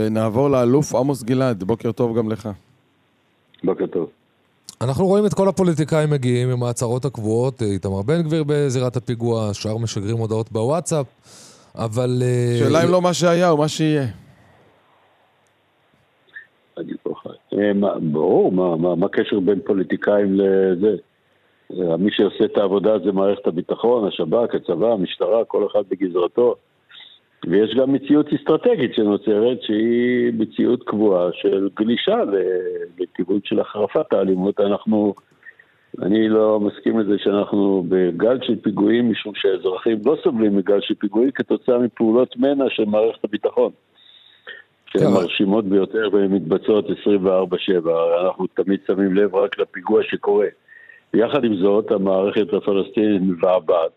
ונעבור לאלוף עמוס גלעד. בוקר טוב גם לך. בוקר טוב. אנחנו רואים את כל הפוליטיקאים מגיעים עם ההצהרות הקבועות, איתמר בן גביר בזירת הפיגוע, שאר משגרים הודעות בוואטסאפ, אבל... שאלה אם לא מה שהיה או מה שיהיה. ברור, מה קשר בין פוליטיקאים לזה? מי שעושה את העבודה זה מערכת הביטחון, השב"כ, הצבא, המשטרה, כל אחד בגזרתו. ויש גם מציאות אסטרטגית שנוצרת, שהיא מציאות קבועה של גלישה לכיוון של החרפת האלימות. אני לא מסכים לזה שאנחנו בגל של פיגועים, משום שהאזרחים לא סובלים מגל של פיגועים כתוצאה מפעולות מנע של מערכת הביטחון. שהן מרשימות ביותר והן מתבצעות 24/7. אנחנו תמיד שמים לב רק לפיגוע שקורה. ויחד עם זאת, המערכת הפלסטינית מבעבעת.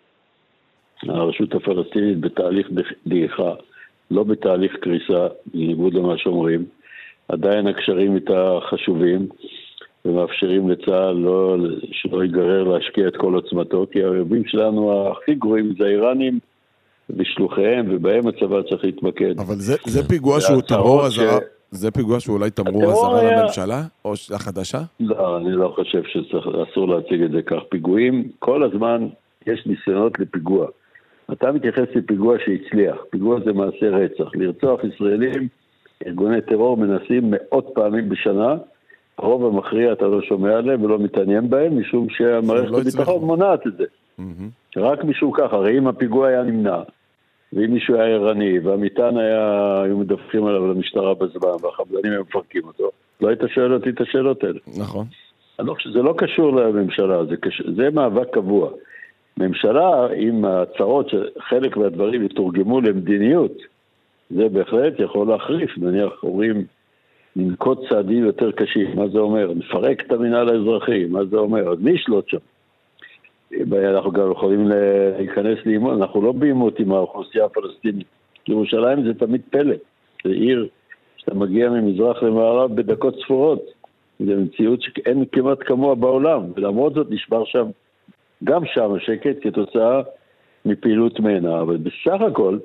הרשות הפלסטינית בתהליך דעיכה, לא בתהליך קריסה, בניגוד למה שאומרים. עדיין הקשרים איתה חשובים, ומאפשרים לצה"ל שלא ייגרר להשקיע את כל עוצמתו, כי האויבים שלנו הכי גרועים זה האיראנים ושלוחיהם, ובהם הצבא צריך להתמקד. אבל זה פיגוע שהוא תמרור זה פיגוע שהוא אולי תמרור אזהרה לממשלה או החדשה? לא, אני לא חושב שאסור להציג את זה כך. פיגועים, כל הזמן יש ניסיונות לפיגוע. אתה מתייחס לפיגוע שהצליח. פיגוע זה מעשה רצח. לרצוח ישראלים, ארגוני טרור מנסים מאות פעמים בשנה, הרוב המכריע אתה לא שומע עליהם ולא מתעניין בהם, משום שהמערכת הביטחון מונעת את זה. רק משום כך, הרי אם הפיגוע היה נמנע, ואם מישהו היה ערני, והמיטן היו מדווחים עליו למשטרה בזמן, והחבלנים הם מפרקים אותו, לא היית שואל אותי את השאלות האלה. נכון. זה לא קשור לממשלה, זה מאבק קבוע. ממשלה, עם הצעות שחלק מהדברים יתורגמו למדיניות, זה בהחלט יכול להחריף. נניח, אומרים, ננקוט צעדים יותר קשים. מה זה אומר? נפרק את המינהל האזרחי. מה זה אומר? אז מי ישלוט שם? אנחנו גם יכולים להיכנס לאימון. אנחנו לא באימות עם האוכלוסייה הפלסטינית. ירושלים זה תמיד פלא. זה עיר שאתה מגיע ממזרח למערב בדקות ספורות. זה מציאות שאין כמעט כמוה בעולם. ולמרות זאת נשבר שם, גם שם השקט כתוצאה מפעילות מנע. אבל בסך הכל,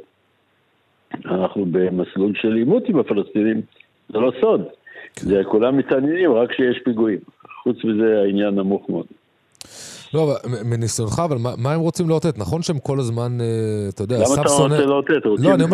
אנחנו במסלול של אימות עם הפלסטינים. זה לא סוד. זה כולם מתעניינים רק שיש פיגועים. חוץ מזה העניין נמוך מאוד. לא, מניסיונך, אבל מה הם רוצים לאותת? נכון שהם כל הזמן, אתה יודע, למה אתה רוצה לאותת? לא, אני אומר,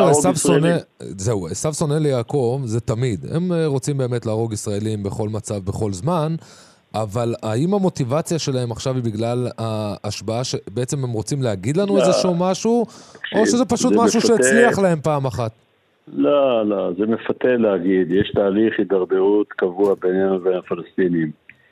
עשיו שונא ליעקב, זה תמיד. הם רוצים באמת להרוג ישראלים בכל מצב, בכל זמן, אבל האם המוטיבציה שלהם עכשיו היא בגלל ההשפעה שבעצם הם רוצים להגיד לנו איזשהו משהו, או שזה פשוט משהו שהצליח להם פעם אחת? לא, זה מפתה להגיד. יש תהליך הידרדרות קבוע בינינו ובין הפלסטינים.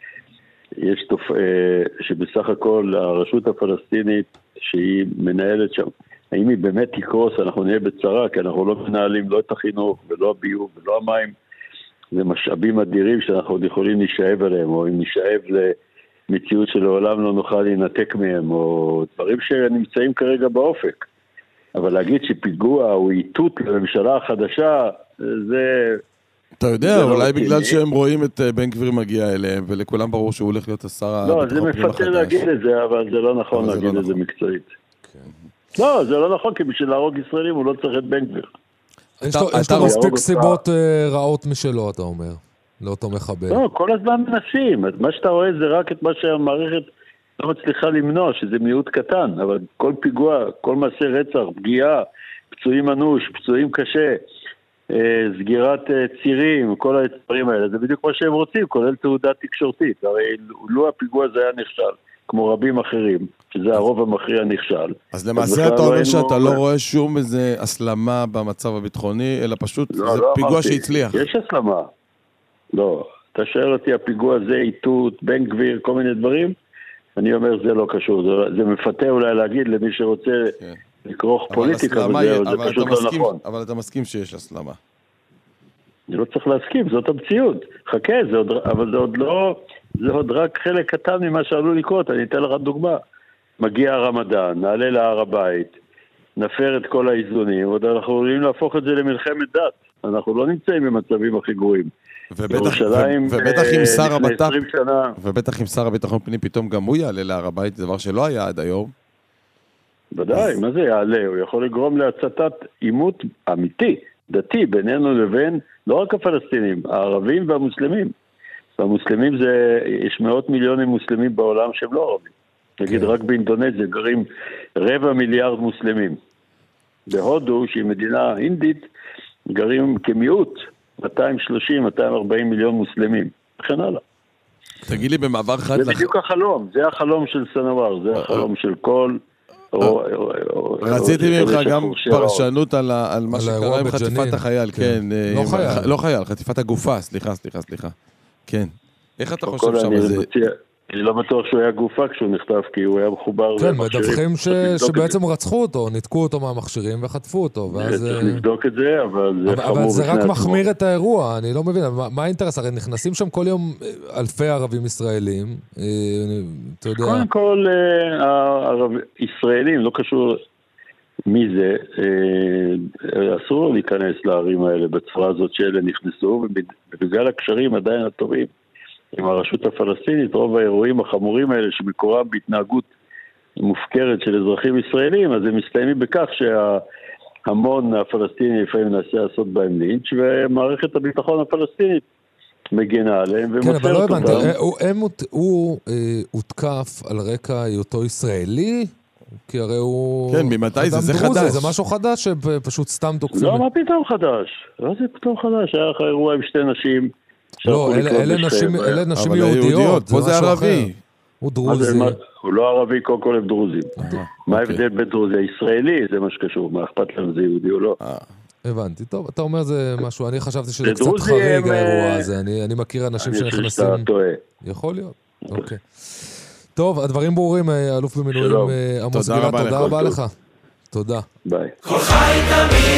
יש שבסך הכל הרשות הפלסטינית שהיא מנהלת שם, האם היא באמת תקרוס, אנחנו נהיה בצרה, כי אנחנו לא מנהלים לא את החינוך ולא הביוב ולא המים. זה משאבים אדירים שאנחנו עוד יכולים להישאב עליהם, או אם נשאב למציאות שלעולם לא נוכל להינתק מהם, או דברים שנמצאים כרגע באופק. אבל להגיד שפיגוע הוא איתות לממשלה החדשה, זה... אתה יודע, אולי בגלל שהם רואים את בן גביר מגיע אליהם, ולכולם ברור שהוא הולך להיות השר... לא, זה מפתה להגיד את זה, אבל זה לא נכון להגיד את זה מקצועית. לא, זה לא נכון, כי בשביל להרוג ישראלים הוא לא צריך את בן גביר. יש לו מספיק סיבות רעות משלו, אתה אומר, לאותו מחבל. לא, כל הזמן מנסים. מה שאתה רואה זה רק את מה שהמערכת לא מצליחה למנוע, שזה מיעוט קטן, אבל כל פיגוע, כל מעשה רצח, פגיעה, פצועים אנוש, פצועים קשה, סגירת צירים, כל הדברים האלה, זה בדיוק מה שהם רוצים, כולל תעודה תקשורתית. הרי לא הפיגוע זה היה נכשל, כמו רבים אחרים, שזה הרוב המכריע נכשל. אז למעשה אתה אומר שאתה לא רואה שום איזה הסלמה במצב הביטחוני, אלא פשוט זה פיגוע שהצליח. יש הסלמה. לא, אתה שואל אותי, הפיגוע זה איתות, בן גביר, כל מיני דברים, אני אומר זה לא קשור, זה מפתה אולי להגיד למי שרוצה לקרוך פוליטיקה, זה פשוט לא נכון. אבל אתה מסכים שיש הסלמה. אני לא צריך להסכים, זאת המציאות. חכה, אבל זה עוד רק חלק קטן ממה שעלול לקרות. אני אתן לך דוגמה. מגיע הרמדאן, נעלה להר הבית, נפר את כל האיזונים, עוד אנחנו יכולים להפוך את זה למלחמת דת. אנחנו לא נמצאים במצבים הכי גרועים. ובטח עם שר הביטחון פנים פתאום גם הוא יעלה להר הבית, דבר שלא היה עד היום. ודאי, מה זה יעלה? הוא יכול לגרום להצתת עימות אמיתי דתי בינינו לבין, לא רק הפלסטינים, הערבים והמוסלמים. והמוסלמים יש מאות מיליונים מוסלמים בעולם שהם לא ערבים. נגיד רק באינדונזיה גרים 250 מיליון מוסלמים. בהודו, שהיא מדינה הינדית, גרים כמיעוט 230-240 מיליון מוסלמים. וכן הלאה. תגיד לי במעבר חד... זה בדיוק החלום, זה החלום של סנוואר, זה החלום של כל... רציתי ממך גם פרשנות על מה שקרה עם חטיפת החייל, כן. לא חייל, חטיפת הגופה, סליחה. כן. איך אתה חושב שם זה? אני לא בטוח שהוא היה גופה כשהוא נכתב, כי הוא היה מחובר למכשירים. כן, מדווחים שבעצם רצחו אותו, ניתקו אותו מהמכשירים וחטפו אותו. צריך לבדוק את זה, אבל זה חמור. אבל זה רק מחמיר את האירוע, אני לא מבין. מה האינטרס? הרי נכנסים שם כל יום אלפי ערבים ישראלים. אתה יודע... קודם כל, ישראלים, לא קשור מי זה, אסור להיכנס לערים האלה בצורה הזאת שאלה נכנסו, ובגלל הקשרים עדיין הטובים. עם הרשות הפלסטינית, רוב האירועים החמורים האלה שמקורם בהתנהגות מופקרת של אזרחים ישראלים, אז הם מסתיימים בכך שההמון הפלסטיני לפעמים מנסה לעשות בהם לינץ', ומערכת הביטחון הפלסטינית מגנה עליהם ומוצרת אותם. כן, אבל לא הבנתי, הוא הותקף על רקע היותו ישראלי? כי הרי הוא... כן, ממתי זה חדש? זה משהו חדש שפשוט סתם תוקפים? לא, מה פתאום חדש? לא, זה פתאום חדש. היה לך אירוע עם שתי נשים... לא, אלה נשים יהודיות, פה זה ערבי. הוא דרוזי. הוא לא ערבי, קודם כל הם דרוזים. מה ההבדל בין דרוזי? ישראלי, זה מה שקשור, מה אכפת להם זה יהודי או לא. הבנתי, טוב, אתה אומר זה משהו, אני חשבתי שזה קצת חריג האירוע הזה, אני מכיר אנשים שנכנסים... אני חושב שאתה טועה. יכול להיות, אוקיי. טוב, הדברים ברורים, אלוף במילואים עמוס גלעד, תודה רבה לך. תודה. ביי.